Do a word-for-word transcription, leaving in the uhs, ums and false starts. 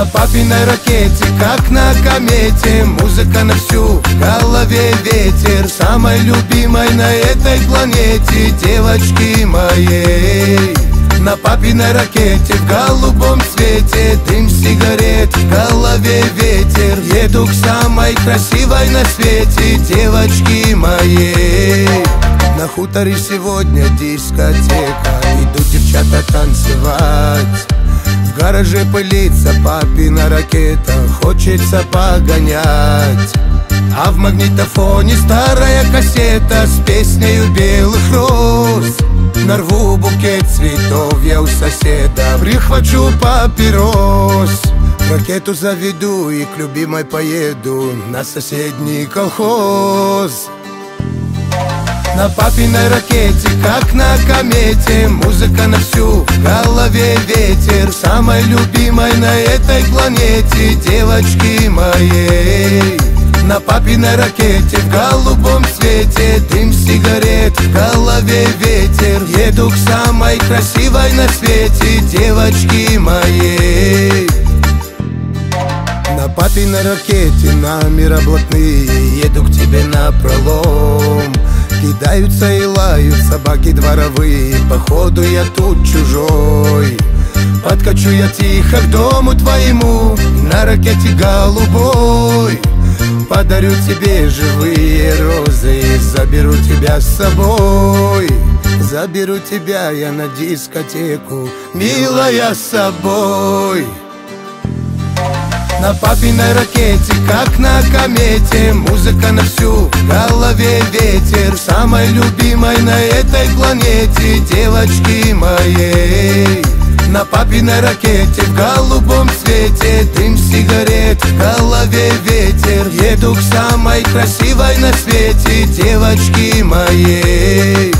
папиной ракете, как на комете, музыка на всю, в голове ветер. Самой любимой на этой планете девочки моей. На папиной ракете, в голубом цвете, дым сигарет, в голове ветер. Еду к самой красивой на свете девочки моей. На хуторе сегодня дискотека, идут девчата танцевать. В гараже пылится папина ракета, хочется погонять. А в магнитофоне старая кассета с песнею белых роз. Нарву букет цветов я у соседа, прихвачу папирос. Ракету заведу и к любимой поеду на соседний колхоз. На папиной ракете, как на комете, музыка на всю, в голове ветер. Самой любимой на этой планете девочки моей. На папиной ракете, в голубом цвете, дым сигарет, в голове ветер. Еду к самой красивой на свете девочки моей. На папиной ракете намера блатные, еду к тебе напролом. Кидаются и лают собаки дворовые, походу я тут чужой. Подкачу я тихо к дому твоему на ракете голубой. Подарю тебе живые розы, заберу тебя с собой. Заберу тебя я на дискотеку, милая, с собой. На папиной ракете, как на комете, музыка на всю, в голове ветер. Самой любимой на этой планете девочки моей. На папиной ракете, в голубом цвете, дым сигарет, в голове ветер. Еду к самой красивой на свете девочки моей.